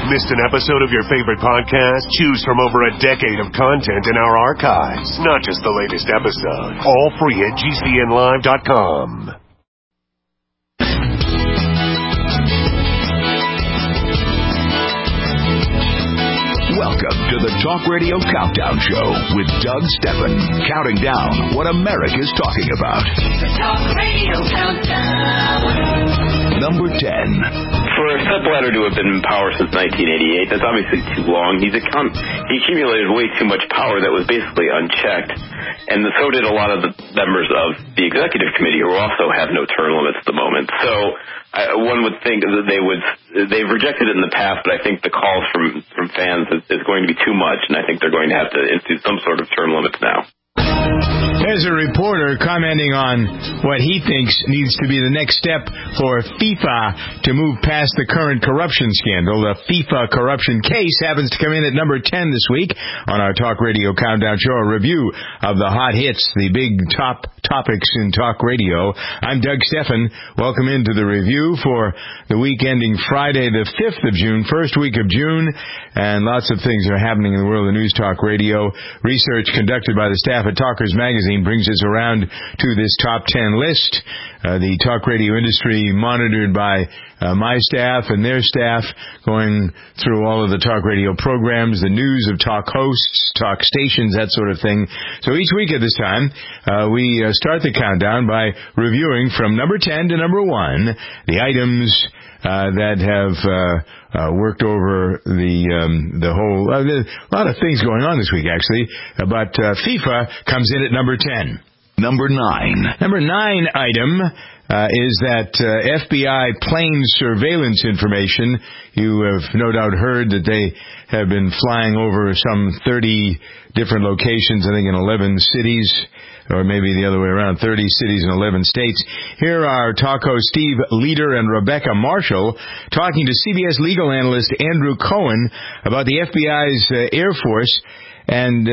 Missed an episode of your favorite podcast? Choose from over a decade of content in our archives. Not just the latest episode. All free at GCNlive.com. Welcome to the Talk Radio Countdown Show with Doug Stephan, counting down what America's talking about. The Talk Radio Countdown. Number 10. For Sepp Blatter to have been in power since 1988, that's obviously too long. He accumulated way too much power that was basically unchecked, and so did a lot of the members of the executive committee, who also have no term limits at the moment. So one would think that they've rejected it in the past, but I think the calls from fans is going to be too much, and I think they're going to have to institute some sort of term limits now. There's a reporter commenting on what he thinks needs to be the next step for FIFA to move past the current corruption scandal. The FIFA corruption case happens to come in at number 10 this week on our Talk Radio Countdown Show, a review of the hot hits, the big top topics in talk radio. I'm Doug Stephan. Welcome into the review for the week ending Friday the 5th of June, first week of June, and lots of things are happening in the world of news talk radio. Research conducted by the staff at Talkers Magazine brings us around to this top 10 list. The talk radio industry monitored by my staff and their staff, going through all of the talk radio programs, the news of talk hosts, talk stations, that sort of thing. So each week at this time, we start the countdown by reviewing from number 10 to number 1 the items that have worked over the whole... a lot of things going on this week, actually. But FIFA comes in at number 10. Number 9. Number 9 item is that FBI plane surveillance information. You have no doubt heard that they have been flying over some 30 different locations, I think in 11 cities, or maybe the other way around, 30 cities in 11 states. Here are talk host Steve Leder and Rebecca Marshall talking to CBS legal analyst Andrew Cohen about the FBI's Air Force and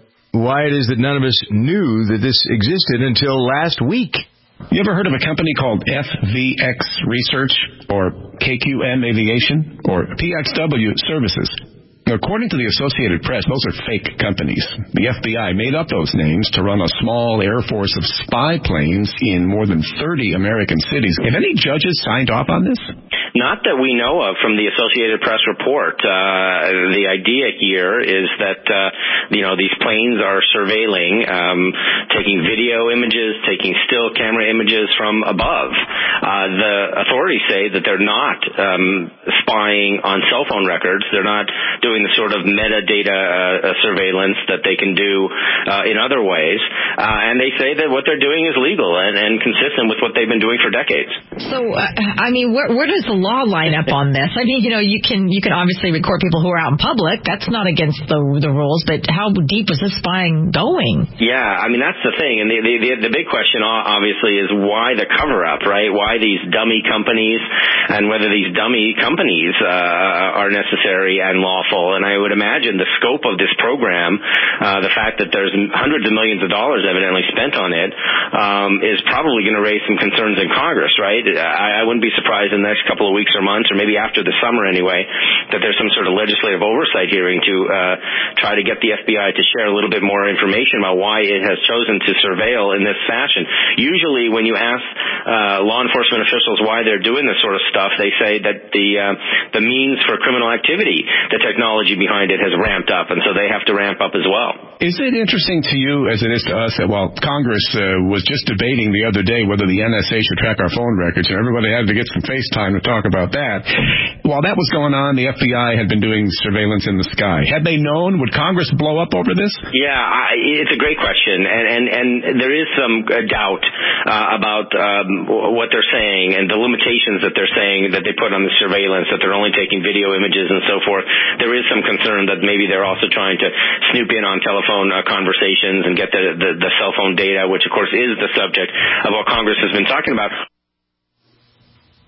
why it is that none of us knew that this existed until last week. You ever heard of a company called FVX Research, or KQM Aviation, or PXW Services? According to the Associated Press, those are fake companies. The FBI made up those names to run a small Air Force of spy planes in more than 30 American cities. Have any judges signed off on this? Not that we know of from the Associated Press report. The idea here is that, these planes are surveilling, taking video images, taking still camera images from above. The authorities say that they're not spying on cell phone records. They're not doing the sort of metadata surveillance that they can do in other ways. And they say that what they're doing is legal and consistent with what they've been doing for decades. So, where does the law line up on this? I mean, you can obviously record people who are out in public. That's not against the rules, but how deep is this spying going? Yeah, I mean, that's the thing. And the big question, obviously, is why the cover-up, right? Why these dummy companies, and whether these dummy companies are necessary and lawful. And I would imagine the scope of this program, the fact that there's hundreds of millions of dollars evidently spent on it, is probably going to raise some concerns in Congress, right? I wouldn't be surprised in the next couple of weeks or months, or maybe after the summer anyway, that there's some sort of legislative oversight hearing to try to get the FBI to share a little bit more information about why it has chosen to surveil in this fashion. Usually when you ask law enforcement officials why they're doing this sort of stuff, they say that the means for criminal activity, the technology behind it has ramped up, and so they have to ramp up as well. Is it interesting to you, as it is to us, that while Congress was just debating the other day whether the NSA should track our phone records, and everybody had to get some FaceTime to talk about that, while that was going on, the FBI had been doing surveillance in the sky. Had they known, would Congress blow up over this? Yeah, it's a great question, and there is some doubt about what they're saying and the limitations that they're saying that they put on the surveillance, that they're only taking video images and so forth. There is some concern that maybe they're also trying to snoop in on telephone conversations and get the cell phone data, which of course is the subject of what Congress has been talking about.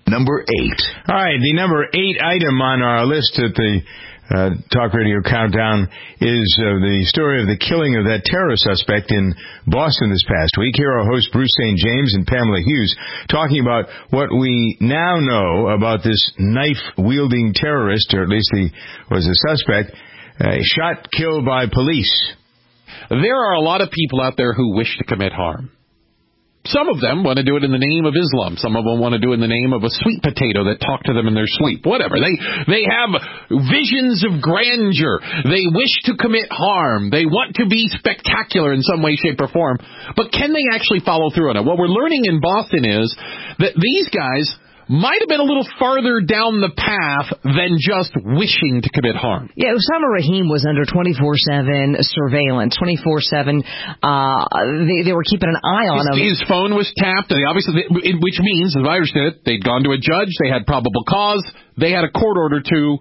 Number 8. All right, the number 8 item on our list at the Talk Radio Countdown is the story of the killing of that terror suspect in Boston this past week. Here are hosts Bruce St. James and Pamela Hughes talking about what we now know about this knife-wielding terrorist, or at least he was a suspect, shot, killed by police. There are a lot of people out there who wish to commit harm. Some of them want to do it in the name of Islam. Some of them want to do it in the name of a sweet potato that talked to them in their sleep. Whatever. They have visions of grandeur. They wish to commit harm. They want to be spectacular in some way, shape, or form. But can they actually follow through on it? What we're learning in Boston is that these guys might have been a little farther down the path than just wishing to commit harm. Yeah, Osama Rahim was under 24/7 surveillance, 24/7. They were keeping an eye on him. His phone was tapped, and which means, as I understand it, they'd gone to a judge, they had probable cause, they had a court order to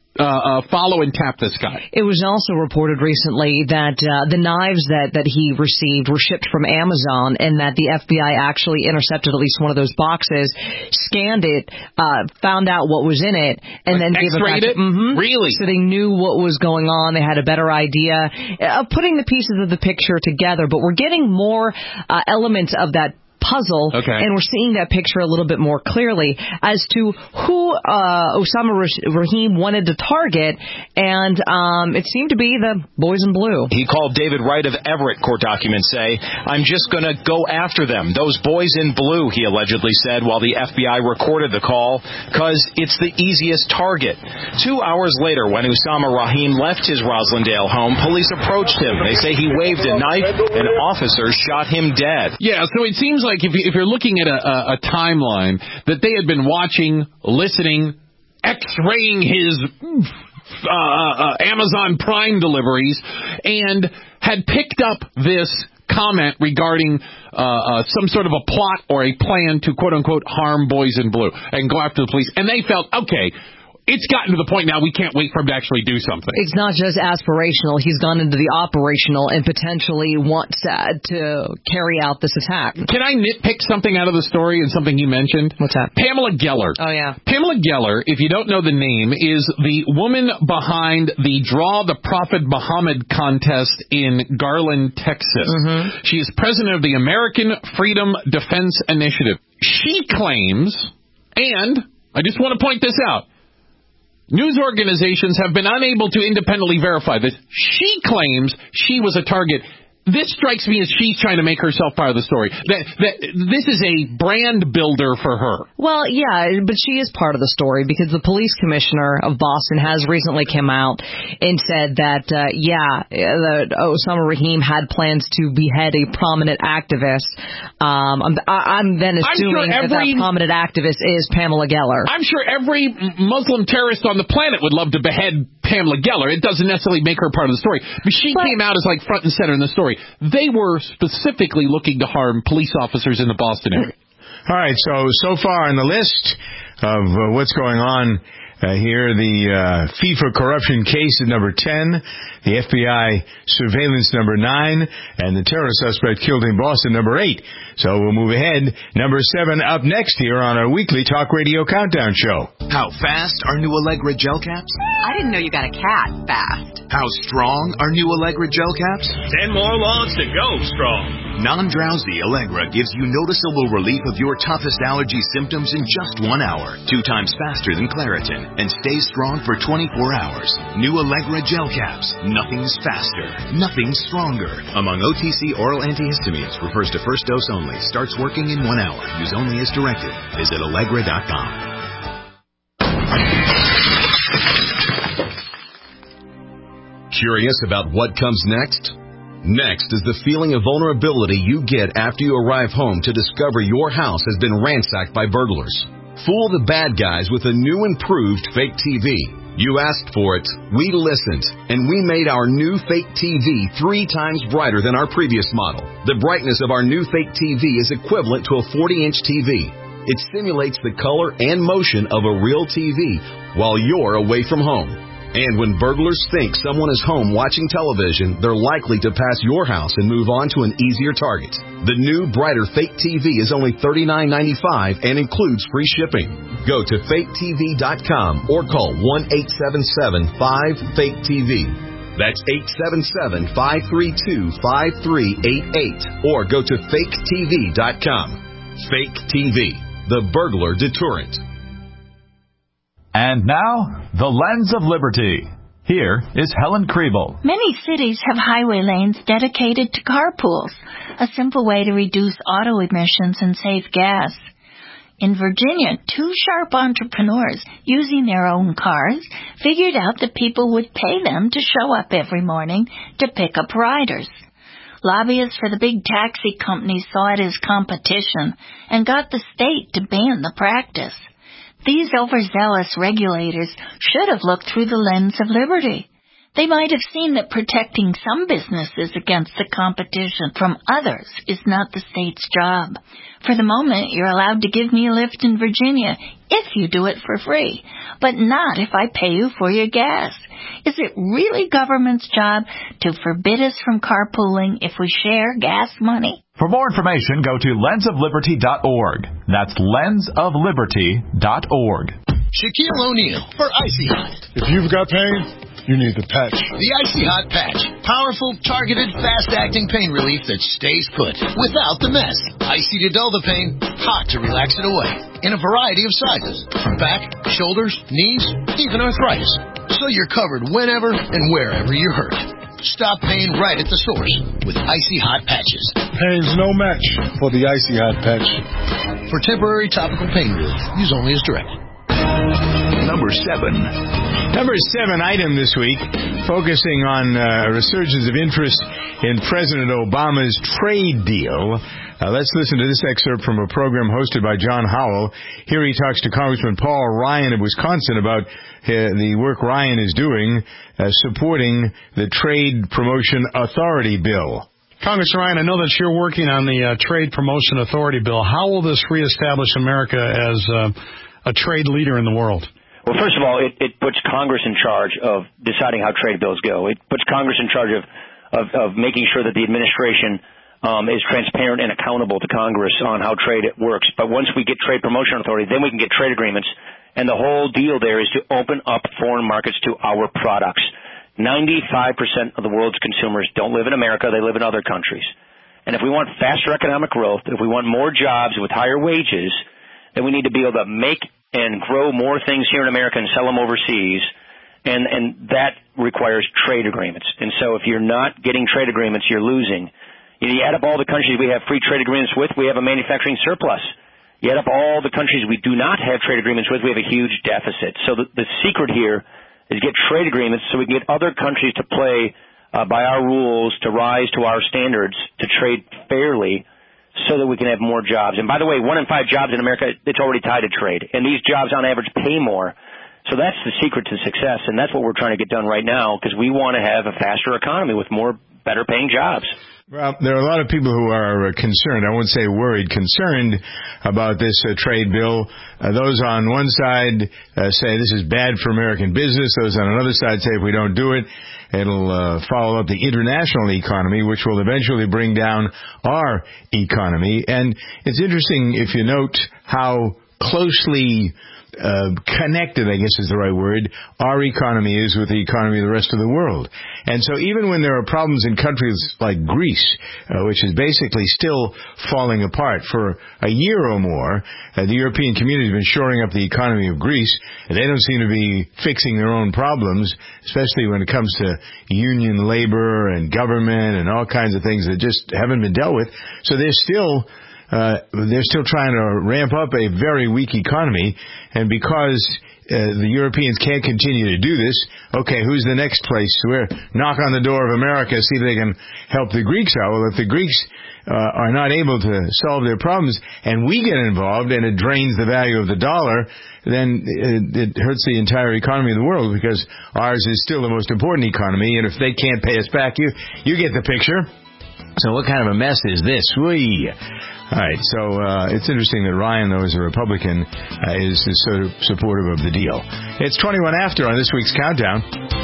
follow and tap this guy. It was also reported recently that the knives that he received were shipped from Amazon, and that the FBI actually intercepted at least one of those boxes, scanned it, found out what was in it, and then gave it back. Really? So they knew what was going on. They had a better idea of putting the pieces of the picture together. But we're getting more elements of that puzzle, and we're seeing that picture a little bit more clearly as to who Osama Rahim wanted to target, and it seemed to be the boys in blue. He called David Wright of Everett, court documents say, "I'm just going to go after them. Those boys in blue," he allegedly said while the FBI recorded the call, "because it's the easiest target." 2 hours later, when Osama Rahim left his Roslindale home, police approached him. They say he waved a knife, and officers shot him dead. Yeah, so it seems like if you're looking at a timeline, that they had been watching, listening, X-raying his Amazon Prime deliveries, and had picked up this comment regarding some sort of a plot or a plan to, quote-unquote, harm boys in blue and go after the police. And they felt, okay, it's gotten to the point now we can't wait for him to actually do something. It's not just aspirational. He's gone into the operational and potentially wants to carry out this attack. Can I nitpick something out of the story and something you mentioned? What's that? Pamela Geller. Oh, yeah. Pamela Geller, if you don't know the name, is the woman behind the Draw the Prophet Muhammad contest in Garland, Texas. She is president of the American Freedom Defense Initiative. She claims, and I just want to point this out, news organizations have been unable to independently verify this. She claims she was a target. This strikes me as she's trying to make herself part of the story. That this is a brand builder for her. Well, yeah, but she is part of the story because the police commissioner of Boston has recently come out and said that, Osama Rahim had plans to behead a prominent activist. I'm then assuming that prominent activist is Pamela Geller. I'm sure every Muslim terrorist on the planet would love to behead Pamela Geller. It doesn't necessarily make her part of the story. But she came out as like front and center in the story. They were specifically looking to harm police officers in the Boston area. All right, so far on the list of what's going on here, the FIFA corruption case is number 10, the FBI surveillance number 9, and the terror suspect killed in Boston number 8. So we'll move ahead. Number 7 up next here on our weekly Talk Radio Countdown show. How fast are new Allegra gel caps? I didn't know you got a cat fast. How strong are new Allegra gel caps? 10 more logs to go strong. Non-drowsy Allegra gives you noticeable relief of your toughest allergy symptoms in just 1 hour, 2 times faster than Claritin, and stays strong for 24 hours. New Allegra gel caps. Nothing's faster. Nothing's stronger. Among OTC oral antihistamines, refers to first dose only. Starts working in 1 hour. Use only as directed. Visit Allegra.com. Curious about what comes next? Next is the feeling of vulnerability you get after you arrive home to discover your house has been ransacked by burglars. Fool the bad guys with a new improved fake TV. You asked for it, we listened, and we made our new fake TV 3 times brighter than our previous model. The brightness of our new fake TV is equivalent to a 40-inch TV. It simulates the color and motion of a real TV while you're away from home. And when burglars think someone is home watching television, they're likely to pass your house and move on to an easier target. The new, brighter Fake TV is only $39.95 and includes free shipping. Go to faketv.com or call 1-877-5-FAKE-TV. That's 877-532-5388. Or go to faketv.com. Fake TV, the burglar deterrent. And now, the Lens of Liberty. Here is Helen Kriebel. Many cities have highway lanes dedicated to carpools, a simple way to reduce auto emissions and save gas. In Virginia, two sharp entrepreneurs, using their own cars, figured out that people would pay them to show up every morning to pick up riders. Lobbyists for the big taxi companies saw it as competition and got the state to ban the practice. These overzealous regulators should have looked through the lens of liberty. They might have seen that protecting some businesses against the competition from others is not the state's job. For the moment, you're allowed to give me a lift in Virginia if you do it for free, but not if I pay you for your gas. Is it really government's job to forbid us from carpooling if we share gas money? For more information, go to lensofliberty.org. That's lensofliberty.org. Shaquille O'Neal for Icy Hot. If you've got pain, you need the patch. The Icy Hot Patch. Powerful, targeted, fast-acting pain relief that stays put without the mess. Icy to dull the pain, hot to relax it away. In a variety of sizes. From back, shoulders, knees, even arthritis. So you're covered whenever and wherever you're hurt. Stop pain right at the source with Icy Hot Patches. Pain's no match for the Icy Hot Patch. For temporary topical pain relief, use only as directed. Number 7 item this week, focusing on a resurgence of interest in President Obama's trade deal. Let's listen to this excerpt from a program hosted by John Howell. Here he talks to Congressman Paul Ryan of Wisconsin about the work Ryan is doing supporting the Trade Promotion Authority bill. Congressman Ryan, I know that you're working on the Trade Promotion Authority bill. How will this reestablish America as a trade leader in the world? Well, first of all, it puts Congress in charge of deciding how trade bills go. It puts Congress in charge of making sure that the administration is transparent and accountable to Congress on how trade works. But once we get Trade Promotion Authority, then we can get trade agreements. And the whole deal there is to open up foreign markets to our products. 95% of the world's consumers don't live in America. They live in other countries. And if we want faster economic growth, if we want more jobs with higher wages, then we need to be able to make and grow more things here in America and sell them overseas, and that requires trade agreements. And so if you're not getting trade agreements, you're losing. You add up all the countries we have free trade agreements with, we have a manufacturing surplus. You add up all the countries we do not have trade agreements with, we have a huge deficit. So the secret here is get trade agreements so we can get other countries to play by our rules, to rise to our standards, to trade fairly, so that we can have more jobs. And by the way, 1 in 5 jobs in America, it's already tied to trade. And these jobs on average pay more. So that's the secret to success, and that's what we're trying to get done right now, because we want to have a faster economy with more better paying jobs. Well, there are a lot of people who are concerned, I won't say worried, concerned about this trade bill. Those on one side say this is bad for American business. Those on another side say if we don't do it, it'll follow up the international economy, which will eventually bring down our economy. And it's interesting if you note how closely connected, I guess is the right word, our economy is with the economy of the rest of the world. And so even when there are problems in countries like Greece, which is basically still falling apart for a year or more, the European community has been shoring up the economy of Greece. They don't seem to be fixing their own problems, especially when it comes to union labor and government and all kinds of things that just haven't been dealt with. So they're still trying to ramp up a very weak economy, and because the Europeans can't continue to do this, okay, who's the next place? Knock on the door of America, see if they can help the Greeks out. Well, if the Greeks are not able to solve their problems, and we get involved and it drains the value of the dollar, then it hurts the entire economy of the world, because ours is still the most important economy, and if they can't pay us back, you get the picture. So what kind of a mess is this? All right, so it's interesting that Ryan, though, as a Republican, is sort of supportive of the deal. It's 21 after on this week's Countdown.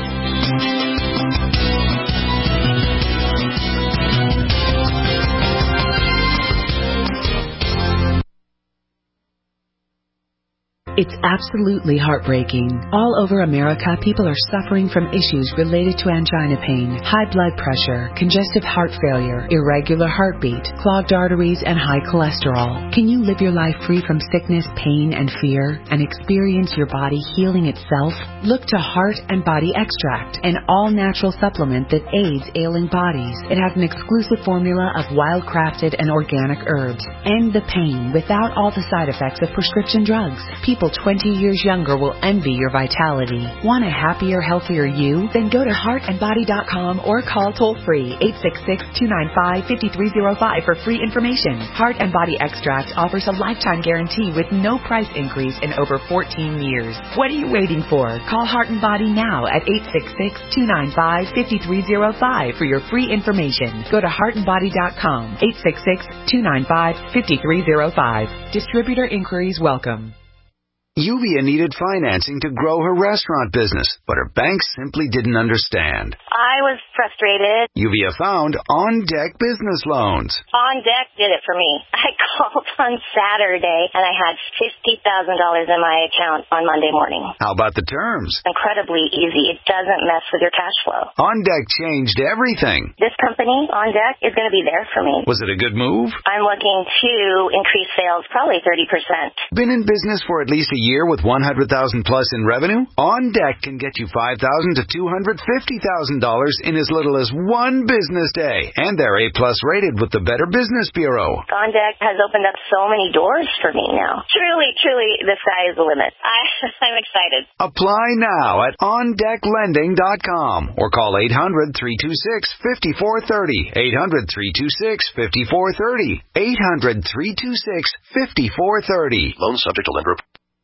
It's absolutely heartbreaking. All over America, people are suffering from issues related to angina pain, high blood pressure, congestive heart failure, irregular heartbeat, clogged arteries, and high cholesterol. Can you live your life free from sickness, pain, and fear, and experience your body healing itself? Look to Heart and Body Extract, an all-natural supplement that aids ailing bodies. It has an exclusive formula of wild-crafted and organic herbs. End the pain without all the side effects of prescription drugs. People 20 years younger will envy your vitality. Want a happier, healthier you? Then go to heartandbody.com or call toll-free 866-295-5305 for free information. Heart and Body Extract offers a lifetime guarantee with no price increase in over 14 years. What are you waiting for? Call Heart and Body now at 866-295-5305 for your free information. Go to heartandbody.com, 866-295-5305. Distributor inquiries welcome. Yuvia needed financing to grow her restaurant business, but her bank simply didn't understand. I was frustrated. Yuvia found On Deck Business Loans. On Deck did it for me. I called on Saturday, and I had $50,000 in my account on Monday morning. How about the terms? Incredibly easy. It doesn't mess with your cash flow. On Deck changed everything. This company, On Deck, is going to be there for me. Was it a good move? I'm looking to increase sales probably 30%. Been in business for at least a year with $100,000 plus in revenue? On Deck can get you $5,000 to $250,000 in as little as one business day. And they're A-plus rated with the Better Business Bureau. On Deck has opened up so many doors for me now. Truly, the sky is the limit. I'm excited. Apply now at OnDeckLending.com or call 800-326-5430. 800-326-5430. 800-326-5430. Loan subject to lender.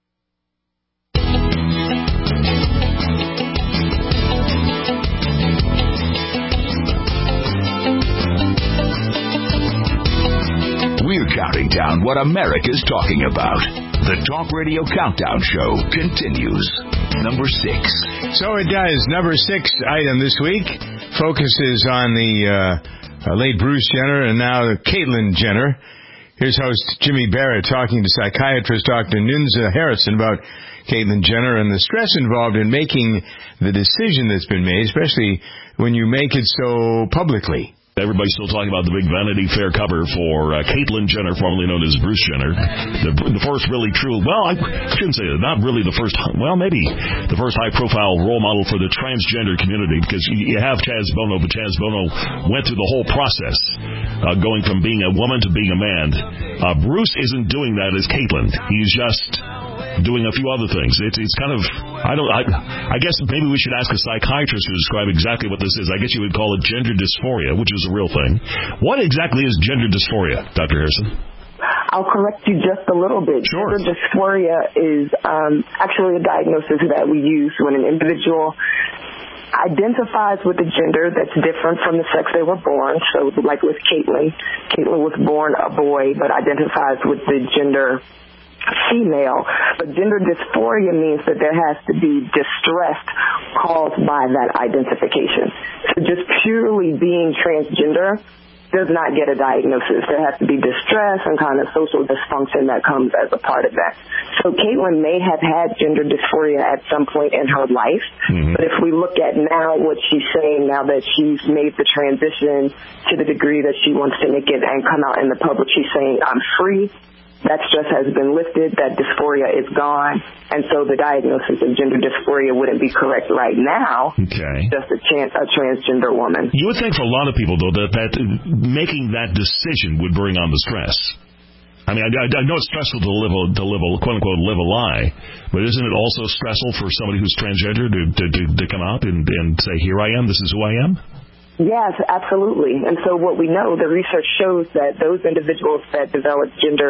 We're counting down what America's talking about. The Talk Radio Countdown Show continues. Number 6. So it does. Number 6 item this week focuses on the late Bruce Jenner and now Caitlyn Jenner. Here's host Jimmy Barrett talking to psychiatrist Dr. Nunza Harrison about Caitlyn Jenner and the stress involved in making the decision that's been made, especially when you make it so publicly. Everybody's still talking about the big Vanity Fair cover for Caitlyn Jenner, formerly known as Bruce Jenner. The first really true, well, I shouldn't say that, not really the first, well, maybe the first high-profile role model for the transgender community, because you have Chaz Bono, but Chaz Bono went through the whole process, going from being a woman to being a man. Bruce isn't doing that as Caitlyn. He's just doing a few other things. It's kind of, I guess maybe we should ask a psychiatrist to describe exactly what this is. I guess you would call it gender dysphoria, which is a real thing. What exactly is gender dysphoria, Dr. Harrison? I'll correct you just a little bit. Sure. Gender dysphoria is actually a diagnosis that we use when an individual identifies with a gender that's different from the sex they were born. So like with Caitlyn was born a boy but identifies with the gender female. But gender dysphoria means that there has to be distress caused by that identification. So just purely being transgender does not get a diagnosis. There has to be distress and kind of social dysfunction that comes as a part of that. So Caitlyn may have had gender dysphoria at some point in her life, but if we look at now what she's saying, now that she's made the transition to the degree that she wants to make it and come out in the public, she's saying, I'm free. That stress has been lifted, that dysphoria is gone, and so the diagnosis of gender dysphoria wouldn't be correct right now. Okay. Just a transgender woman. You would think for a lot of people, though, that making that decision would bring on the stress. I mean, I know it's stressful to live quote-unquote, live a lie, but isn't it also stressful for somebody who's transgender to come out and say, here I am, this is who I am? Yes, absolutely. And so what we know, the research shows that those individuals that develop gender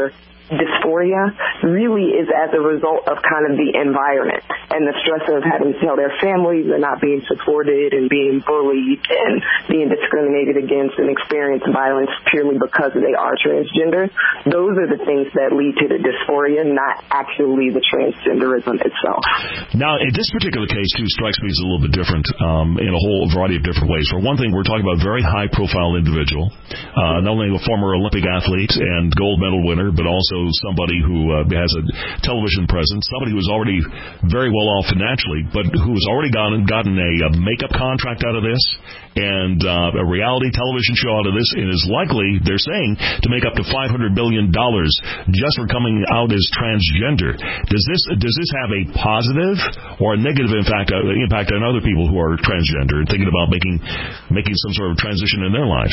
dysphoria really is as a result of kind of the environment and the stress of having to tell their families they're not being supported and being bullied and being discriminated against and experience violence purely because they are transgender. Those are the things that lead to the dysphoria, not actually the transgenderism itself. Now, in this particular case, too, strikes me as a little bit different in a whole variety of different ways. For one thing, we're talking about a very high-profile individual, not only a former Olympic athlete and gold medal winner, but also somebody who has a television presence, somebody who's already very well off financially, but who's already gotten a makeup contract out of this and a reality television show out of this, and is likely, they're saying, to make up to $500 billion just for coming out as transgender. Does this have a positive or a negative impact on other people who are transgender and thinking about making some sort of transition in their lives?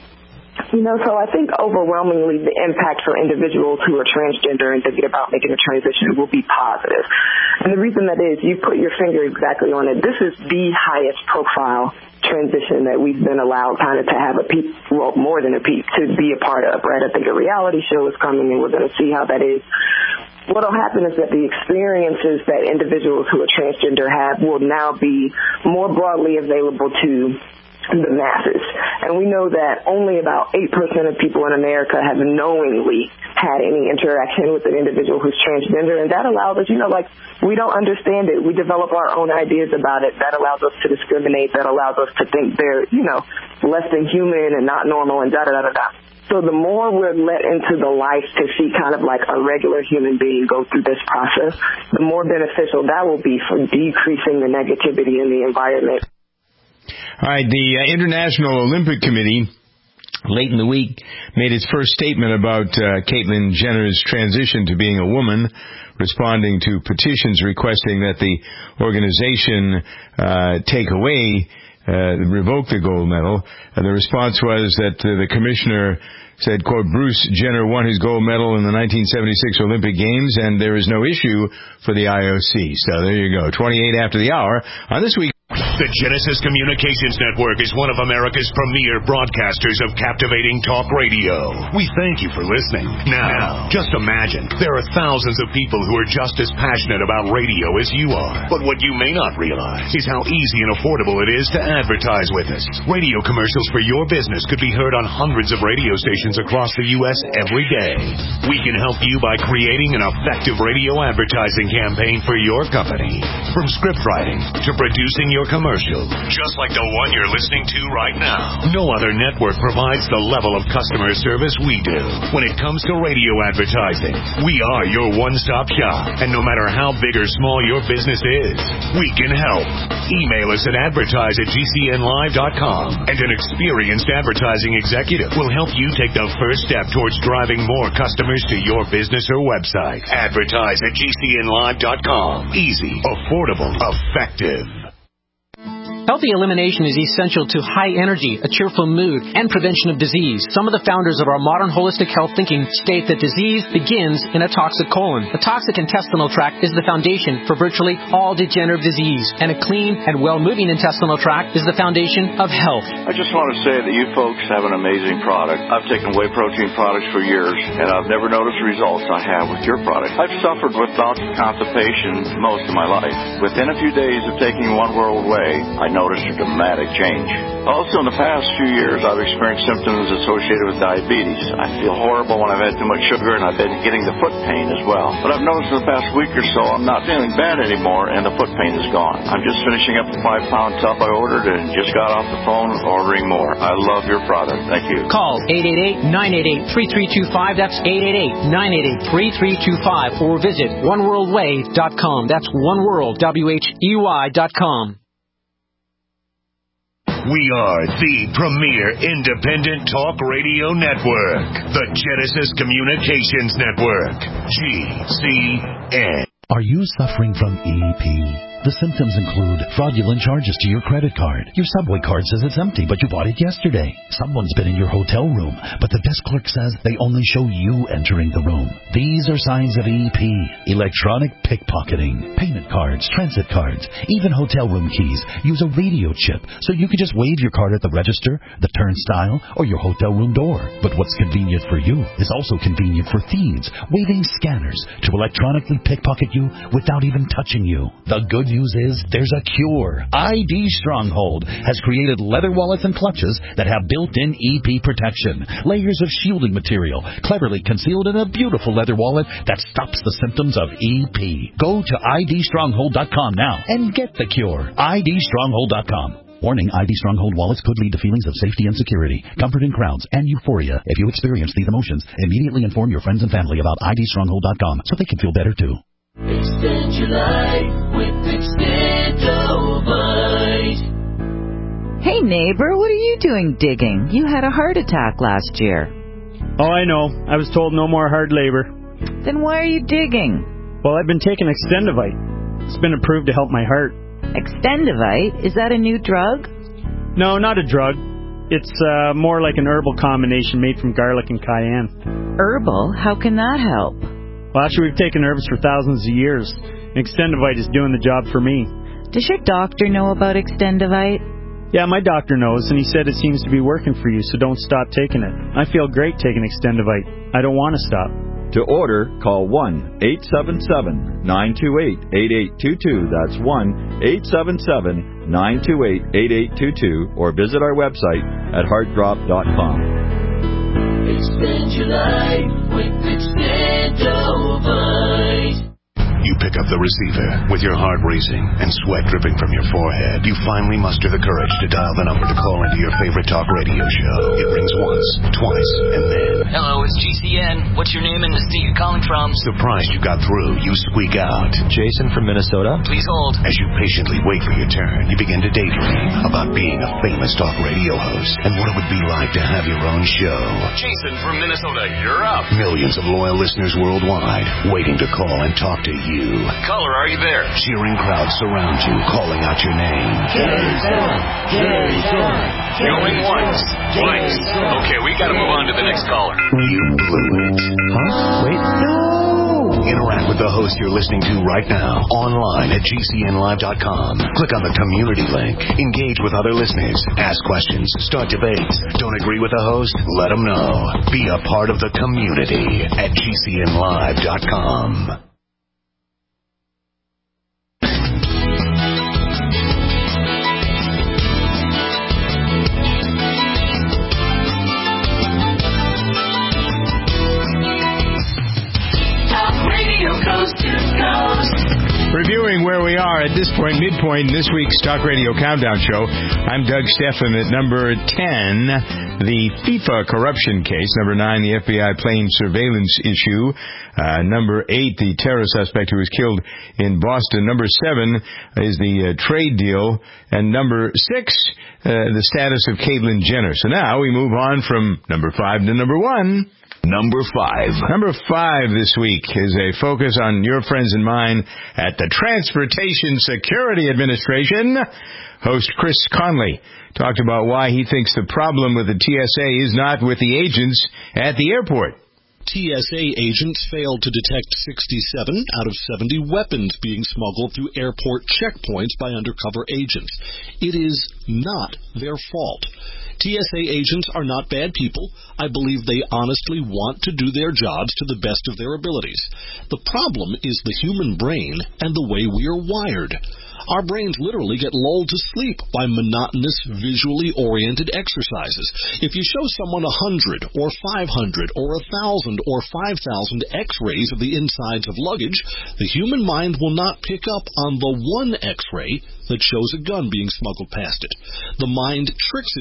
So I think overwhelmingly the impact for individuals who are transgender and thinking about making a transition will be positive. And the reason that is, you put your finger exactly on it. This is the highest profile transition that we've been allowed kind of to have more than a peep, to be a part of, right? I think a reality show is coming and we're going to see how that is. What will happen is that the experiences that individuals who are transgender have will now be more broadly available to the masses. And we know that only about 8% of people in America have knowingly had any interaction with an individual who's transgender, and that allows us, we don't understand it. We develop our own ideas about it. That allows us to discriminate. That allows us to think they're, less than human and not normal and da-da-da-da-da. So the more we're let into the life to see kind of like a regular human being go through this process, the more beneficial that will be for decreasing the negativity in the environment. All right, the International Olympic Committee late in the week made its first statement about Caitlyn Jenner's transition to being a woman, responding to petitions requesting that the organization revoke the gold medal. The response was that the commissioner said, quote, Bruce Jenner won his gold medal in the 1976 Olympic Games, and there is no issue for the IOC. So there you go, 28 after the hour on This Week. The Genesis Communications Network is one of America's premier broadcasters of captivating talk radio. We thank you for listening. Now, just imagine, there are thousands of people who are just as passionate about radio as you are. But what you may not realize is how easy and affordable it is to advertise with us. Radio commercials for your business could be heard on hundreds of radio stations across the U.S. every day. We can help you by creating an effective radio advertising campaign for your company. From script writing to producing your commercial, just like the one you're listening to right now. No other network provides the level of customer service we do. When it comes to radio advertising, we are your one-stop shop. And no matter how big or small your business is, we can help. Email us at advertise@gcnlive.com, and an experienced advertising executive will help you take the first step towards driving more customers to your business or website. Advertise@gcnlive.com. Easy, affordable, effective. Healthy elimination is essential to high energy, a cheerful mood, and prevention of disease. Some of the founders of our modern holistic health thinking state that disease begins in a toxic colon. A toxic intestinal tract is the foundation for virtually all degenerative disease, and a clean and well-moving intestinal tract is the foundation of health. I just want to say that you folks have an amazing product. I've taken whey protein products for years, and I've never noticed the results I have with your product. I've suffered with bouts of constipation most of my life. Within a few days of taking One World Whey, I noticed a dramatic change. Also, in the past few years, I've experienced symptoms associated with diabetes. I feel horrible when I've had too much sugar, and I've been getting the foot pain as well. But I've noticed in the past week or so, I'm not feeling bad anymore, and the foot pain is gone. I'm just finishing up the 5-pound tub I ordered and just got off the phone ordering more. I love your product. Thank you. Call 888-988-3325. That's 888-988-3325. Or visit oneworldway.com. That's oneworld.com. We are the premier independent talk radio network, the Genesis Communications Network, GCN. Are you suffering from EP? The symptoms include fraudulent charges to your credit card. Your Subway card says it's empty, but you bought it yesterday. Someone's been in your hotel room, but the desk clerk says they only show you entering the room. These are signs of EP, electronic pickpocketing. Payment cards, transit cards, even hotel room keys use a radio chip, so you can just wave your card at the register, the turnstile, or your hotel room door. But what's convenient for you is also convenient for thieves, waving scanners to electronically pickpocket you without even touching you. The good news is there's a cure. ID Stronghold has created leather wallets and clutches that have built-in EP protection, layers of shielding material, cleverly concealed in a beautiful leather wallet that stops the symptoms of EP. Go to idstronghold.com now and get the cure. idstronghold.com. Warning, ID Stronghold wallets could lead to feelings of safety and security, comfort in crowds, and euphoria. If you experience these emotions, immediately inform your friends and family about idstronghold.com so they can feel better too. Extend your life with Extendovite. Hey neighbor, what are you doing digging? You had a heart attack last year. Oh, I know. I was told no more hard labor. Then why are you digging? Well, I've been taking Extendovite. It's been approved to help my heart. Extendovite? Is that a new drug? No, not a drug. It's more like an herbal combination made from garlic and cayenne. Herbal? How can that help? Well, actually, we've taken herbs for thousands of years. Extendovite is doing the job for me. Does your doctor know about Extendovite? Yeah, my doctor knows, and he said it seems to be working for you, so don't stop taking it. I feel great taking Extendovite. I don't want to stop. To order, call 1-877-928-8822. That's 1-877-928-8822, or visit our website at heartdrop.com. Extend your life with Extendovite. You pick up the receiver with your heart racing and sweat dripping from your forehead. You finally muster the courage to dial the number to call into your favorite talk radio show. It rings once, twice, and then... Hello, it's GCN. What's your name and the state you're calling from? Surprised you got through, you squeak out. Jason from Minnesota. Please hold. As you patiently wait for your turn, you begin to daydream about being a famous talk radio host and what it would be like to have your own show. Jason from Minnesota, you're up. Millions of loyal listeners worldwide waiting to call and talk to you. Caller, are you there? Cheering crowds surround you, calling out your name. Jason! Jason! Going once, twice. Okay, we gotta move on to the next caller. You blew it. Huh? Wait. No! Interact with the host you're listening to right now, online at GCNlive.com. Click on the community link. Engage with other listeners. Ask questions. Start debates. Don't agree with the host? Let them know. Be a part of the community at GCNlive.com. Reviewing where we are at this point, midpoint in this week's Talk Radio Countdown Show, I'm Doug Stephan at number 10, the FIFA corruption case. Number 9, the FBI plane surveillance issue. Number 8, the terror suspect who was killed in Boston. Number 7 is the trade deal. And number 6, the status of Caitlyn Jenner. So now we move on from number 5 to number 1. Number 5. Number 5 this week is a focus on your friends and mine at the Transportation Security Administration. Host Chris Conley talked about why he thinks the problem with the TSA is not with the agents at the airport. TSA agents failed to detect 67 out of 70 weapons being smuggled through airport checkpoints by undercover agents. It is not their fault. TSA agents are not bad people. I believe they honestly want to do their jobs to the best of their abilities. The problem is the human brain and the way we are wired. Our brains literally get lulled to sleep by monotonous, visually oriented exercises. If you show someone 100 or 500 or 1,000 or 5,000 x-rays of the insides of luggage, the human mind will not pick up on the one x-ray that shows a gun being smuggled past it. The mind tricks itself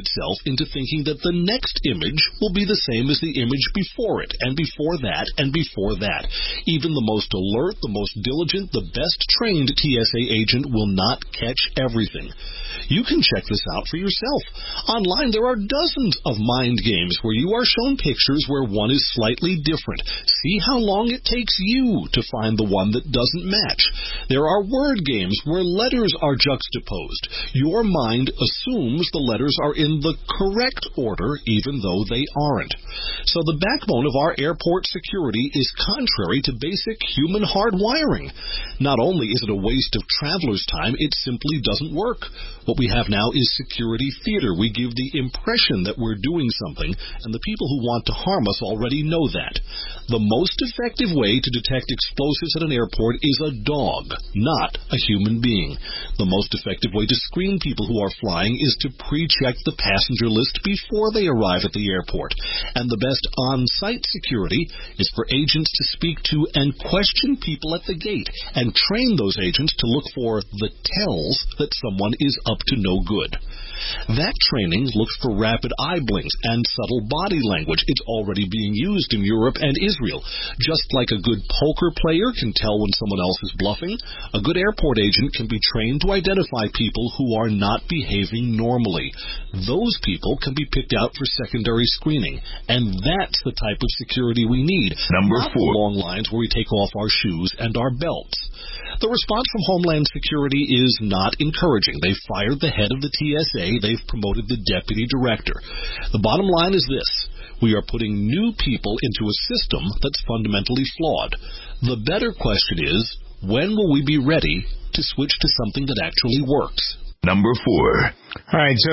into thinking that the next image will be the same as the image before it, and before that, and before that. Even the most alert, the most diligent, the best trained TSA agent will not catch everything. You can check this out for yourself. Online, there are dozens of mind games where you are shown pictures where one is slightly different. See how long it takes you to find the one that doesn't match. There are word games where letters are juxtaposed. Your mind assumes the letters are in the correct order, even though they aren't. So the backbone of our airport security is contrary to basic human hardwiring. Not only is it a waste of travelers' time, it simply doesn't work. What we have now is security theater. We give the impression that we're doing something, and the people who want to harm us already know that. The most effective way to detect explosives at an airport is a dog, not a human being. The most effective way to screen people who are flying is to pre-check the passenger list before they arrive at the airport. And the best on-site security is for agents to speak to and question people at the gate, and train those agents to look for the tells that someone is up to no good. That training looks for rapid eye blinks and subtle body language. It's already being used in Europe and Israel. Just like a good poker player can tell when someone else is bluffing, a good airport agent can be trained to identify people who are not behaving normally. Those people can be picked out for secondary screening, and that's the type of security we need. Not 4. Long lines where we take off our shoes and our belts. The response from Homeland Security is not encouraging. They've fired the head of the TSA. They've promoted the deputy director. The bottom line is this. We are putting new people into a system that's fundamentally flawed. The better question is, when will we be ready to switch to something that actually works? Number 4. All right, so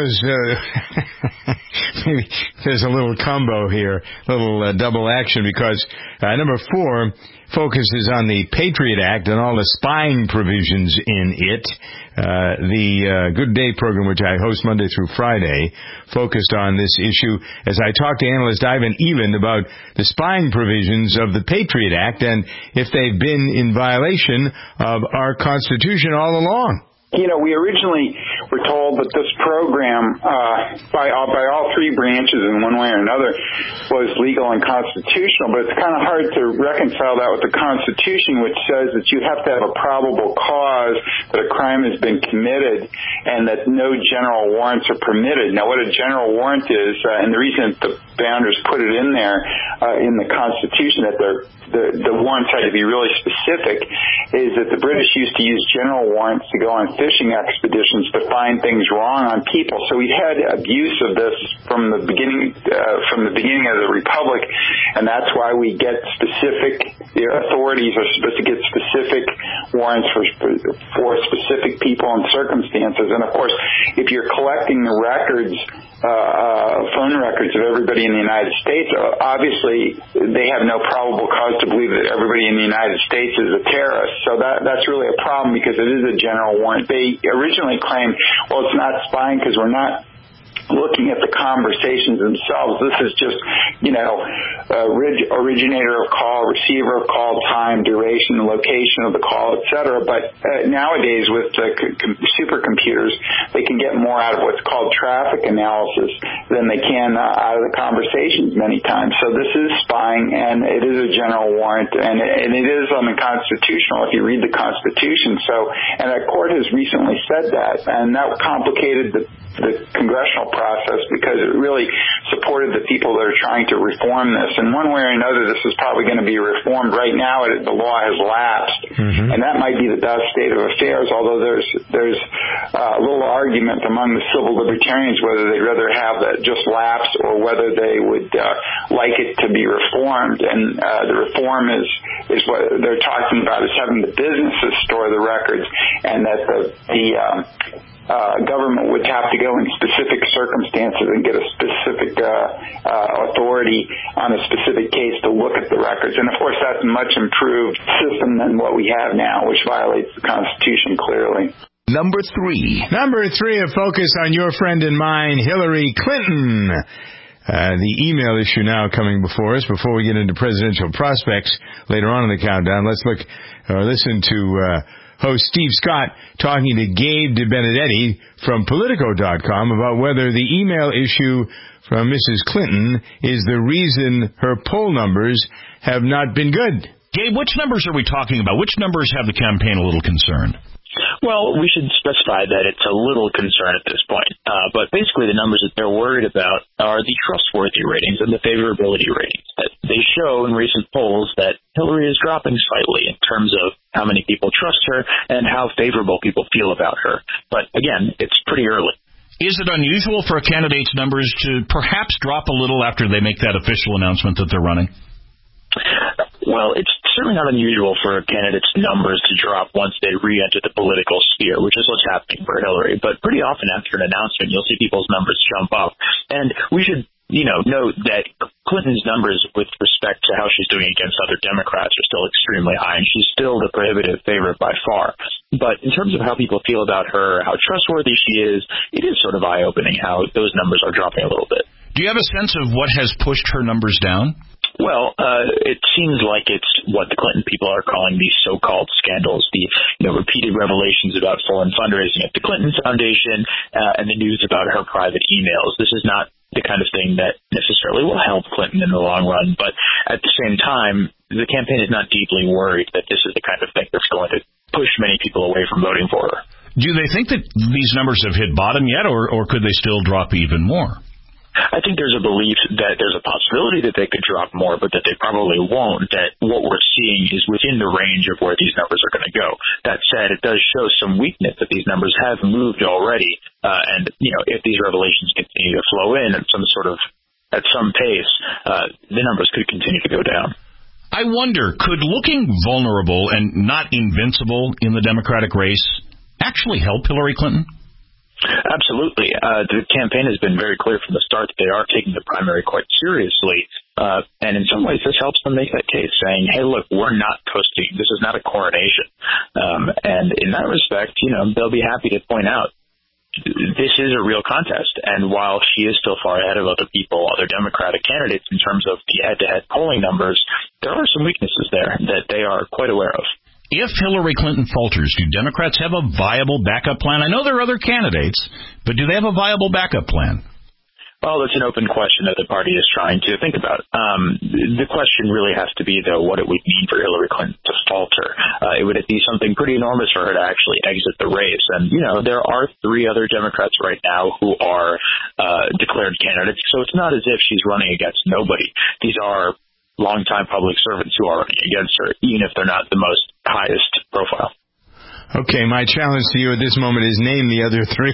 maybe there's a little combo here, a little double action, because number 4 focuses on the Patriot Act and all the spying provisions in it. The Good Day program, which I host Monday through Friday, focused on this issue as I talked to analyst Ivan Even about the spying provisions of the Patriot Act and if they've been in violation of our Constitution all along. You know, we originally were told that this program, by all three branches in one way or another, was legal and constitutional, but it's kind of hard to reconcile that with the Constitution, which says that you have to have a probable cause that a crime has been committed and that no general warrants are permitted. Now, what a general warrant is, and the reason that the founders put it in there in the Constitution, that the warrants had to be really specific, is that the British used to use general warrants to go on fishing expeditions to find things wrong on people. So we've had abuse of this from the beginning of the Republic, and that's why we get the authorities are supposed to get specific warrants for specific people and circumstances. And of course, if you're collecting the records, phone records of everybody in the United States, obviously they have no probable cause to believe that everybody in the United States is a terrorist. So that's really a problem because it is a general warrant. They originally claimed, well, it's not spying because we're not looking at the conversations themselves. This is just, originator of call, receiver of call, time, duration, location of the call, etc. But nowadays with supercomputers, they can get more out of what's called traffic analysis than they can out of the conversations many times. So this is spying, and it is a general warrant, and it is unconstitutional if you read the Constitution. So, and a court has recently said that, and that complicated the congressional process because it really supported the people that are trying to reform this. And one way or another, this is probably going to be reformed. Right now, the law has lapsed, and that might be the best state of affairs, although there's a little argument among the civil libertarians whether they'd rather have that just lapse or whether they would like it to be reformed. And the reform is what they're talking about, is having the businesses store the records, and that the government would have to go in specific circumstances and get a specific authority on a specific case to look at the records. And, of course, that's a much improved system than what we have now, which violates the Constitution clearly. Number 3. Number 3, a focus on your friend and mine, Hillary Clinton. The email issue now coming before us. Before we get into presidential prospects later on in the countdown, let's listen to host Steve Scott talking to Gabe DeBenedetti from Politico.com about whether the email issue from Mrs. Clinton is the reason her poll numbers have not been good. Gabe, which numbers are we talking about? Which numbers have the campaign a little concerned? Well, we should specify that it's a little concern at this point. But basically the numbers that they're worried about are the trustworthy ratings and the favorability ratings. They show in recent polls that Hillary is dropping slightly in terms of how many people trust her and how favorable people feel about her. But again, it's pretty early. Is it unusual for a candidate's numbers to perhaps drop a little after they make that official announcement that they're running? Well, it's certainly not unusual for a candidate's numbers to drop once they re-enter the political sphere, which is what's happening for Hillary. But pretty often after an announcement, you'll see people's numbers jump up. And we should, note that Clinton's numbers with respect to how she's doing against other Democrats are still extremely high, and she's still the prohibitive favorite by far. But in terms of how people feel about her, how trustworthy she is, it is sort of eye-opening how those numbers are dropping a little bit. Do you have a sense of what has pushed her numbers down? Well, it seems like it's what the Clinton people are calling these so-called scandals, the repeated revelations about foreign fundraising at the Clinton Foundation, and the news about her private emails. This is not the kind of thing that necessarily will help Clinton in the long run, but at the same time, the campaign is not deeply worried that this is the kind of thing that's going to push many people away from voting for her. Do they think that these numbers have hit bottom yet, or could they still drop even more? I think there's a belief that there's a possibility that they could drop more, but that they probably won't, that what we're seeing is within the range of where these numbers are going to go. That said, it does show some weakness that these numbers have moved already, and, if these revelations continue to flow in at some pace, the numbers could continue to go down. I wonder, could looking vulnerable and not invincible in the Democratic race actually help Hillary Clinton? Absolutely. The campaign has been very clear from the start that they are taking the primary quite seriously. And in some ways, this helps them make that case, saying, hey, look, we're not toasting. This is not a coronation. And in that respect, they'll be happy to point out this is a real contest. And while she is still far ahead of other people, other Democratic candidates in terms of the head-to-head polling numbers, there are some weaknesses there that they are quite aware of. If Hillary Clinton falters, do Democrats have a viable backup plan? I know there are other candidates, but do they have a viable backup plan? Well, that's an open question that the party is trying to think about. The question really has to be, though, what it would mean for Hillary Clinton to falter. It would be something pretty enormous for her to actually exit the race. And, there are 3 other Democrats right now who are declared candidates, so it's not as if she's running against nobody. These are longtime public servants who are running against her, even if they're not the most highest profile. Okay, my challenge to you at this moment is name the other 3.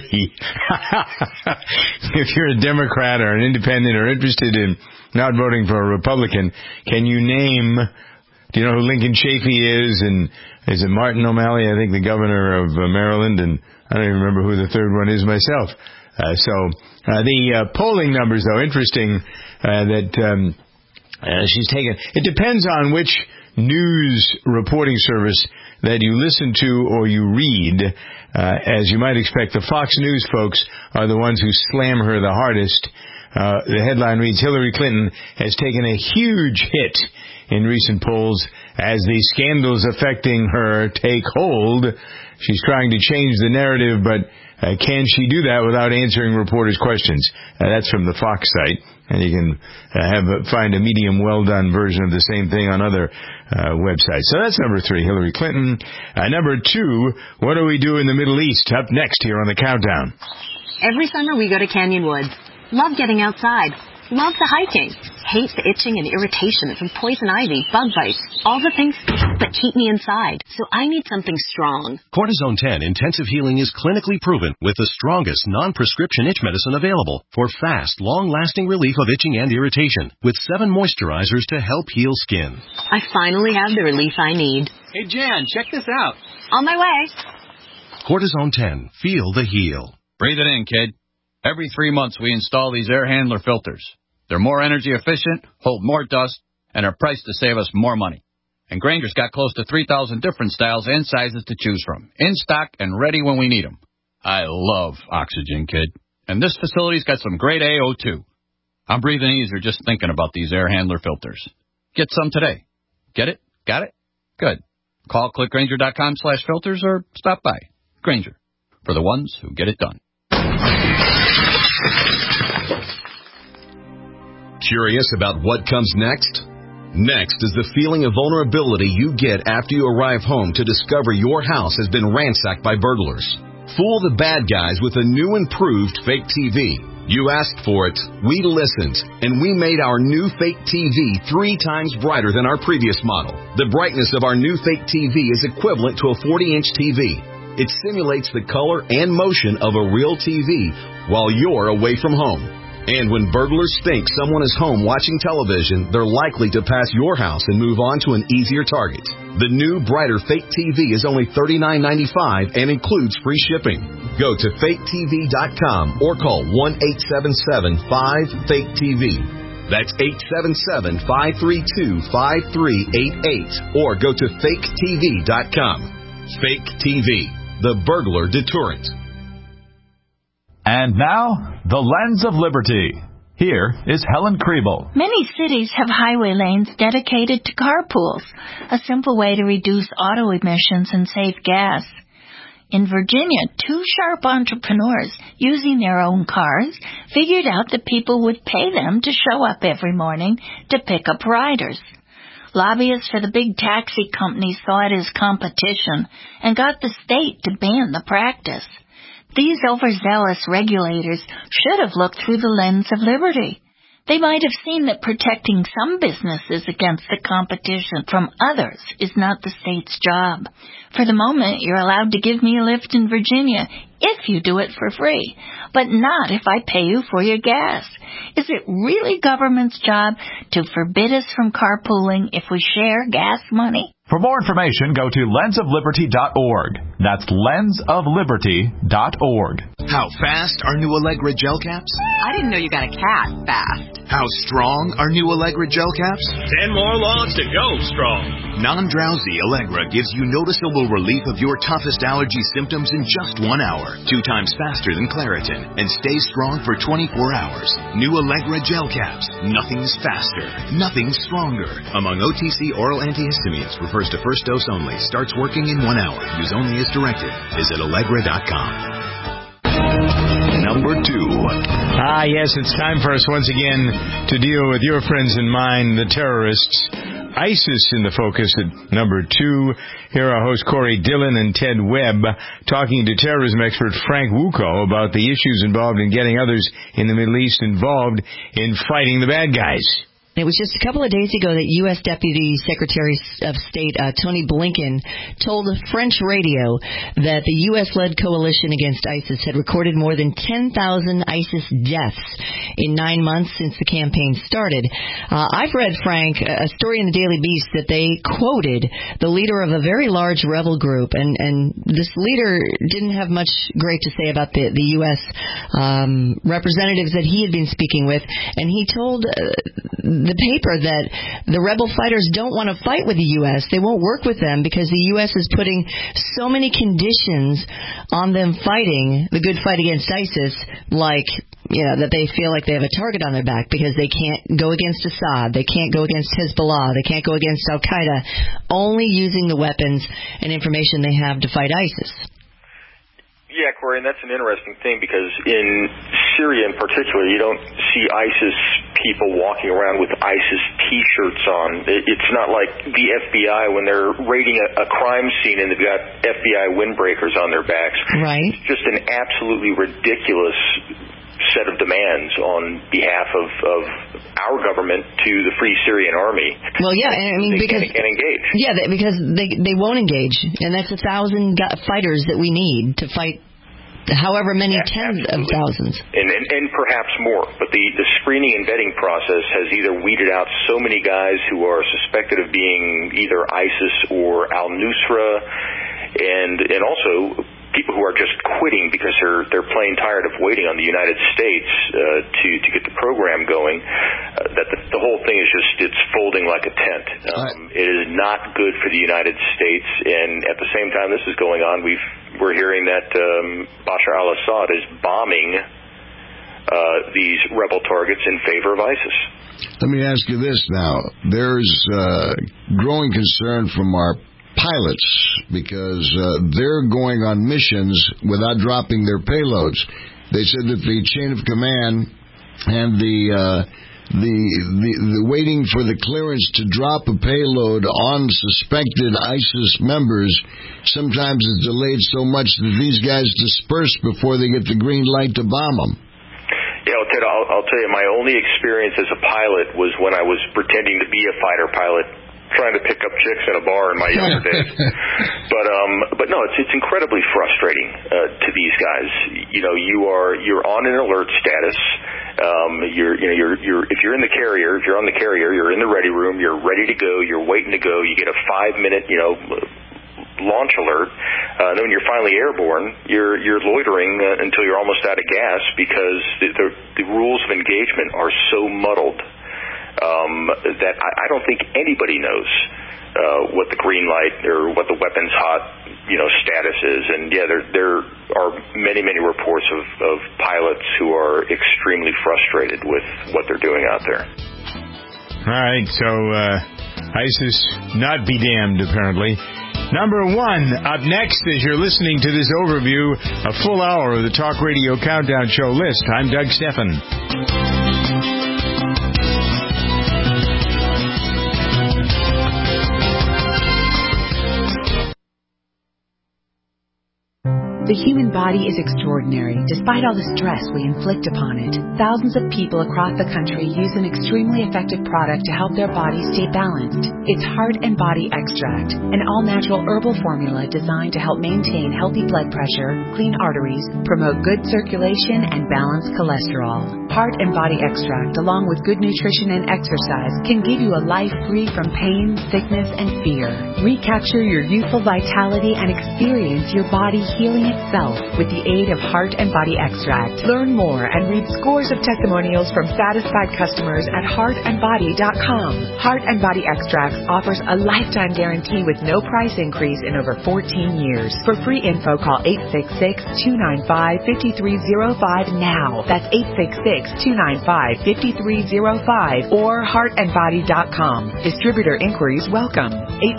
If you're a Democrat or an independent or interested in not voting for a Republican, can you name, do you know who Lincoln Chafee is? And is it Martin O'Malley, I think the governor of Maryland? And I don't even remember who the third one is myself. The polling numbers, though, interesting that she's taken. It depends on which news reporting service that you listen to or you read. As you might expect, the Fox News folks are the ones who slam her the hardest. The headline reads, Hillary Clinton has taken a huge hit in recent polls as the scandals affecting her take hold. She's trying to change the narrative, but can she do that without answering reporters' questions? That's from the Fox site, and you can find a medium well-done version of the same thing on other websites. So that's number 3, Hillary Clinton. Number 2, what do we do in the Middle East? Up next here on the Countdown. Every summer we go to Canyon Woods. Love getting outside. Love the hiking. Hate the itching and irritation from poison ivy, bug bites, all the things that keep me inside. So I need something strong. Cortisone 10 Intensive Healing is clinically proven with the strongest non-prescription itch medicine available for fast, long-lasting relief of itching and irritation with 7 moisturizers to help heal skin. I finally have the relief I need. Hey, Jan, check this out. On my way. Cortisone 10. Feel the heal. Breathe it in, kid. Every 3 months we install these air handler filters. They're more energy efficient, hold more dust, and are priced to save us more money. And Grainger's got close to 3,000 different styles and sizes to choose from, in stock and ready when we need them. I love oxygen, kid. And this facility's got some great AO2. I'm breathing easier just thinking about these air handler filters. Get some today. Get it? Got it? Good. Call clickgranger.com/filters or stop by. Grainger, for the ones who get it done. Curious about what comes next? Next is the feeling of vulnerability you get after you arrive home to discover your house has been ransacked by burglars. Fool the bad guys with a new improved fake TV. You asked for it, we listened, and we made our new fake TV 3 times brighter than our previous model. The brightness of our new fake TV is equivalent to a 40-inch TV. It simulates the color and motion of a real TV while you're away from home. And when burglars think someone is home watching television, they're likely to pass your house and move on to an easier target. The new, brighter Fake TV is only $39.95 and includes free shipping. Go to faketv.com or call 1-877-5-FAKE-TV. That's 877-532-5388 or go to faketv.com. Fake TV, the burglar deterrent. And now, the Lens of Liberty. Here is Helen Kriebel. Many cities have highway lanes dedicated to carpools, a simple way to reduce auto emissions and save gas. In Virginia, 2 sharp entrepreneurs using their own cars figured out that people would pay them to show up every morning to pick up riders. Lobbyists for the big taxi companies saw it as competition and got the state to ban the practice. These overzealous regulators should have looked through the lens of liberty. They might have seen that protecting some businesses against the competition from others is not the state's job. For the moment, you're allowed to give me a lift in Virginia if you do it for free, but not if I pay you for your gas. Is it really government's job to forbid us from carpooling if we share gas money? For more information, go to lensofliberty.org. That's lensofliberty.org. How fast are new Allegra gel caps? I didn't know you got a cat fast. How strong are new Allegra gel caps? 10 more logs to go strong. Non-drowsy Allegra gives you noticeable relief of your toughest allergy symptoms in just 1 hour, 2 times faster than Claritin, and stays strong for 24 hours. New Allegra gel caps. Nothing's faster. Nothing's stronger. Among OTC oral antihistamines, refers to first dose only. Starts working in 1 hour. Use only as directed. Visit Allegra.com. Number 2. Yes, it's time for us once again to deal with your friends and mine, the terrorists. ISIS in the focus at number 2. Here are hosts Corey Dillon and Ted Webb talking to terrorism expert Frank Wuko about the issues involved in getting others in the Middle East involved in fighting the bad guys. It was just a couple of days ago that U.S. Deputy Secretary of State Tony Blinken told a French radio that the U.S.-led coalition against ISIS had recorded more than 10,000 ISIS deaths in 9 months since the campaign started. I've read, Frank, a story in the Daily Beast that they quoted the leader of a very large rebel group, and this leader didn't have much great to say about the U.S. Representatives that he had been speaking with, and he told the paper that the rebel fighters don't want to fight with the U.S. They won't work with them because the U.S. is putting so many conditions on them fighting the good fight against ISIS, like, that they feel like they have a target on their back because they can't go against Assad, they can't go against Hezbollah, they can't go against Al-Qaeda, only using the weapons and information they have to fight ISIS. Yeah, Corey, and that's an interesting thing because in Syria in particular, you don't see ISIS people walking around with ISIS T-shirts on. It's not like the FBI when they're raiding a crime scene and they've got FBI windbreakers on their backs. Right. It's just an absolutely ridiculous set of demands on behalf of our government to the Free Syrian Army. Well, yeah, I mean, because they can't engage. Yeah, because they won't engage, and that's 1,000 fighters that we need to fight however many tens of thousands. And perhaps more. But the screening and vetting process has either weeded out so many guys who are suspected of being either ISIS or al-Nusra, and also people who are just quitting because they're plain tired of waiting on the United States to get the program going. That the whole thing is it's folding like a tent. It is not good for the United States, and at the same time this is going on, we're hearing that Bashar al-Assad is bombing these rebel targets in favor of ISIS. Let me ask you this now. There's growing concern from our pilots because they're going on missions without dropping their payloads. They said that the chain of command and the waiting for the clearance to drop a payload on suspected ISIS members sometimes is delayed so much that these guys disperse before they get the green light to bomb them. Yeah, Ted, I'll tell you, my only experience as a pilot was when I was pretending to be a fighter pilot, trying to pick up chicks in a bar in my younger days. But no, it's incredibly frustrating to these guys. You know, you're on an alert status. If you're in the carrier, if you're on the carrier, you're in the ready room, you're ready to go, you're waiting to go. You get a 5-minute, launch alert. And then when you're finally airborne, you're loitering until you're almost out of gas because the rules of engagement are so muddled that I don't think anybody knows what the green light or what the weapons hot status is. And yeah, there are many reports of pilots who are extremely frustrated with what they're doing out there. All right, so ISIS not be damned, apparently. Number 1, up next, as you're listening to this overview, a full hour of the Talk Radio Countdown Show list. I'm Doug Steffen. The human body is extraordinary, despite all the stress we inflict upon it. Thousands of people across the country use an extremely effective product to help their bodies stay balanced. It's Heart and Body Extract, an all-natural herbal formula designed to help maintain healthy blood pressure, clean arteries, promote good circulation, and balance cholesterol. Heart and Body Extract, along with good nutrition and exercise, can give you a life free from pain, sickness, and fear. Recapture your youthful vitality and experience your body healing itself with the aid of Heart and Body Extract. Learn more and read scores of testimonials from satisfied customers at heartandbody.com. Heart and Body Extracts offers a lifetime guarantee with no price increase in over 14 years. For free info, call 866-295-5305 now. That's 866-295-5305 or heartandbody.com. Distributor inquiries welcome.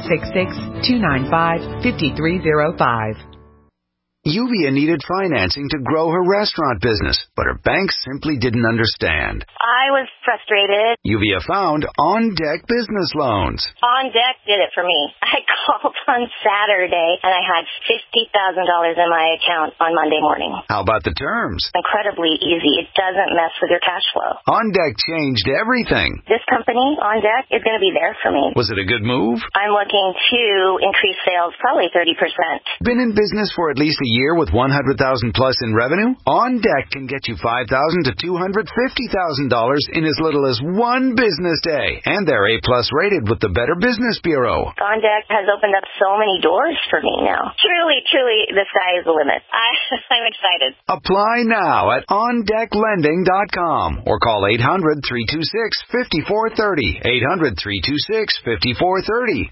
866-295-5305. Yuvia needed financing to grow her restaurant business, but her bank simply didn't understand. I was frustrated. Yuvia found On Deck Business Loans. On Deck did it for me. I called on Saturday, and I had $50,000 in my account on Monday morning. How about the terms? Incredibly easy. It doesn't mess with your cash flow. On Deck changed everything. This company, On Deck, is going to be there for me. Was it a good move? I'm looking to increase sales probably 30%. Been in business for at least a year with $100,000 plus in revenue? On Deck can get you $5,000 to $250,000 in as little as one business day. And they're A-plus rated with the Better Business Bureau. On Deck has opened up so many doors for me now. Truly, the sky is the limit. I'm excited. Apply now at OnDeckLending.com or call 800-326-5430. 800-326-5430.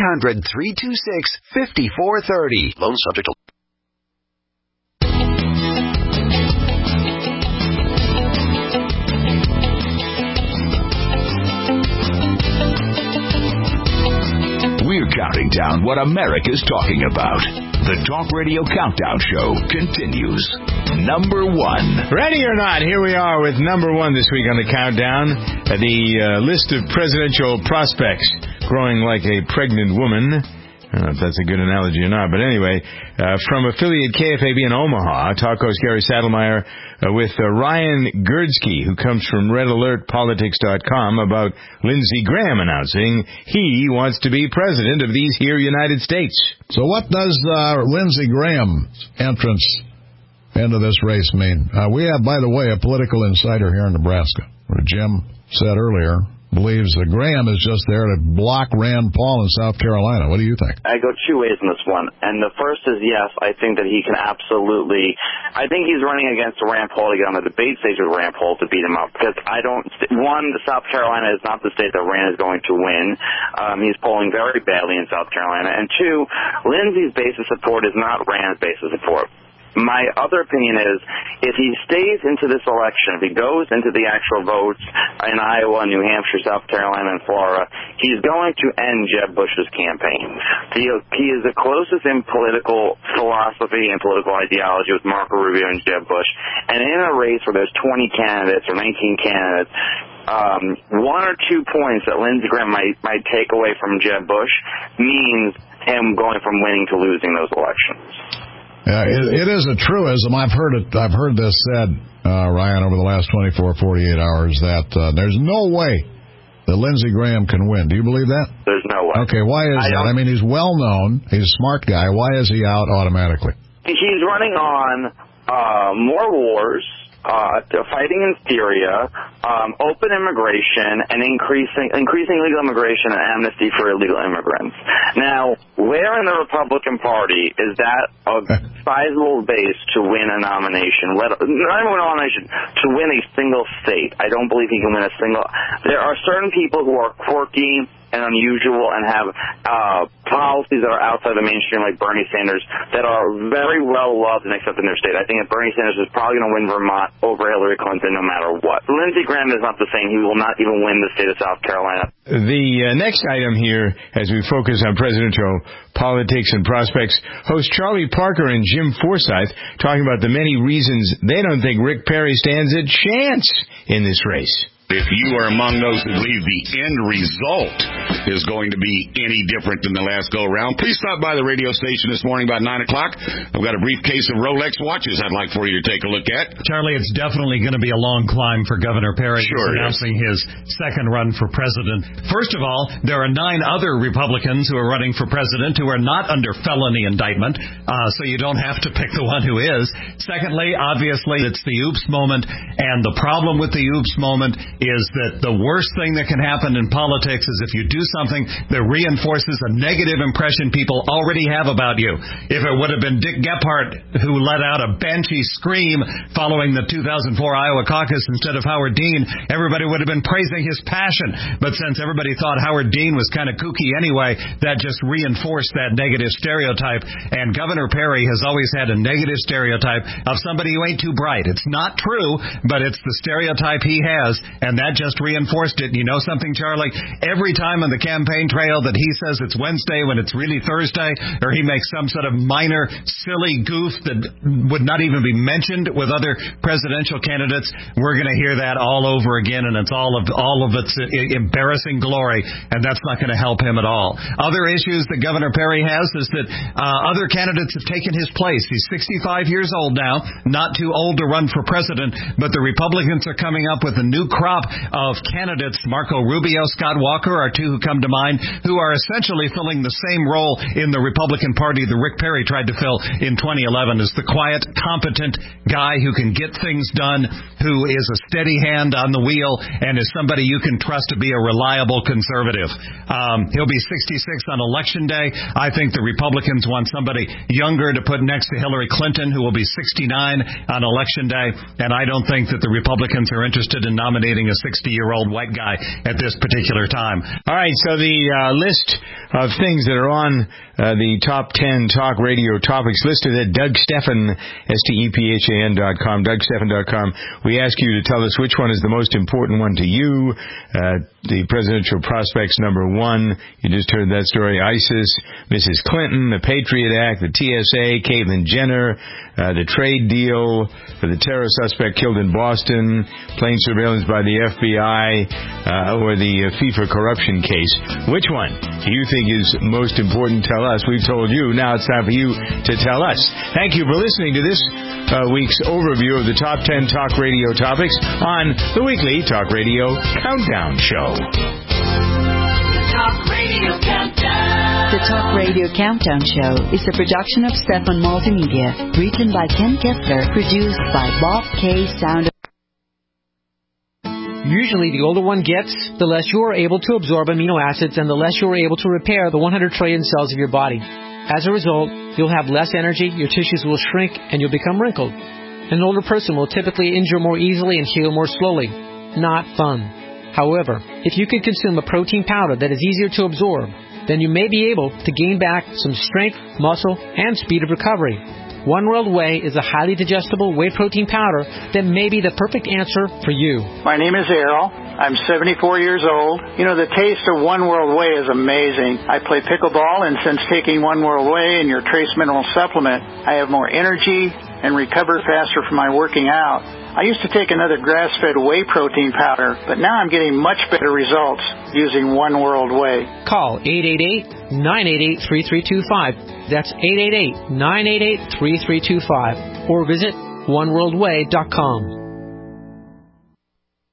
800-326-5430. Loan subject to... We're counting down what America's talking about. The Talk Radio Countdown Show continues. Number 1. Ready or not, here we are with number 1 this week on the countdown. The list of presidential prospects growing like a pregnant woman. I don't know if that's a good analogy or not, but anyway, from affiliate KFAB in Omaha, talk host Gary Saddlemeyer with Ryan Gerdsky, who comes from RedAlertPolitics.com, about Lindsey Graham announcing he wants to be president of these here United States. So what does Lindsey Graham's entrance into this race mean? We have, by the way, a political insider here in Nebraska, where Jim said earlier, believes that Graham is just there to block Rand Paul in South Carolina. What do you think? I go two ways in this one. And the first is, yes, I think that he can absolutely... I think he's running against Rand Paul to get on the debate stage with Rand Paul to beat him up. Because South Carolina is not the state that Rand is going to win. He's polling very badly in South Carolina. And two, Lindsey's base of support is not Rand's base of support. my other opinion is, if he stays into this election, if he goes into the actual votes in Iowa, New Hampshire, South Carolina, and Florida, he's going to end Jeb Bush's campaign. He is the closest in political philosophy and political ideology with Marco Rubio and Jeb Bush. And in a race where there's 20 candidates or 19 candidates, 1 or 2 points that Lindsey Graham might take away from Jeb Bush means him going from winning to losing those elections. It is a truism. I've heard this said, Ryan, over the last 24, 48 hours, that there's no way that Lindsey Graham can win. Do you believe that? There's no way. Okay, why is that? I mean, he's well known. He's a smart guy. Why is he out automatically? He's running on more wars, fighting in Syria, open immigration, and increasing legal immigration and amnesty for illegal immigrants. Now, where in the Republican Party is that a sizable base to win a nomination? Not even a nomination, to win a single state. I don't believe he can win a single. There are certain people who are quirky and unusual and have policies that are outside the mainstream, like Bernie Sanders, that are very well loved and accepted in their state. I think that Bernie Sanders is probably going to win Vermont over Hillary Clinton no matter what. Lindsey Graham is not the same. He will not even win the state of South Carolina. The next item here, as we focus on presidential politics and prospects, host Charlie Parker and Jim Forsyth talking about the many reasons they don't think Rick Perry stands a chance in this race. If you are among those who believe the end result is going to be any different than the last go-around, please stop by the radio station this morning about 9 o'clock. I've got a briefcase of Rolex watches I'd like for you to take a look at. Charlie, it's definitely going to be a long climb for Governor Perry. Sure, announcing his second run for president. First of all, there are 9 other Republicans who are running for president who are not under felony indictment, so you don't have to pick the one who is. Secondly, obviously, it's the oops moment, and the problem with the oops moment is that the worst thing that can happen in politics is if you do something that reinforces a negative impression people already have about you. If it would have been Dick Gephardt who let out a banshee scream following the 2004 Iowa caucus instead of Howard Dean, everybody would have been praising his passion. But since everybody thought Howard Dean was kind of kooky anyway, that just reinforced that negative stereotype. And Governor Perry has always had a negative stereotype of somebody who ain't too bright. It's not true, but it's the stereotype he has. And that just reinforced it. You know something, Charlie? Every time on the campaign trail that he says it's Wednesday when it's really Thursday, or he makes some sort of minor, silly goof that would not even be mentioned with other presidential candidates, we're going to hear that all over again, and it's all of its embarrassing glory, and that's not going to help him at all. Other issues that Governor Perry has is that other candidates have taken his place. He's 65 years old now, not too old to run for president, but the Republicans are coming up with a new crop of candidates. Marco Rubio, Scott Walker are two who come to mind, who are essentially filling the same role in the Republican Party that Rick Perry tried to fill in 2011, as the quiet, competent guy who can get things done, who is a steady hand on the wheel, and is somebody you can trust to be a reliable conservative. He'll be 66 on Election Day. I think the Republicans want somebody younger to put next to Hillary Clinton, who will be 69 on Election Day, and I don't think that the Republicans are interested in nominating a 60-year-old white guy at this particular time. All right, so the list of things that are on the top 10 talk radio topics listed at Doug Stephan, STEPHAN.com, DougStephan.com. We ask you to tell us which one is the most important one to you. The presidential prospects, number 1. You just heard that story. ISIS, Mrs. Clinton, the Patriot Act, the TSA, Caitlyn Jenner, the trade deal for the terror suspect killed in Boston, plane surveillance by the FBI, or the FIFA corruption case. Which one do you think is most important? Tell us. We've told you. Now it's time for you to tell us. Thank you for listening to this week's overview of the top 10 talk radio topics on the weekly Talk Radio Countdown Show. Talk Radio Countdown. The Talk Radio Countdown Show is a production of Stefan Multimedia, written by Ken Kessler, produced by Bob K. Sound. Usually, the older one gets, the less you are able to absorb amino acids and the less you are able to repair the 100 trillion cells of your body. As a result, you'll have less energy, your tissues will shrink, and you'll become wrinkled. An older person will typically injure more easily and heal more slowly. Not fun. However, if you can consume a protein powder that is easier to absorb, then you may be able to gain back some strength, muscle, and speed of recovery. One World Whey is a highly digestible whey protein powder that may be the perfect answer for you. My name is Errol. I'm 74 years old. You know, the taste of One World Whey is amazing. I play pickleball, and since taking One World Whey and your trace mineral supplement, I have more energy and recover faster from my working out. I used to take another grass-fed whey protein powder, but now I'm getting much better results using One World Whey. Call 888-988-3325. That's 888-988-3325. Or visit oneworldwhey.com.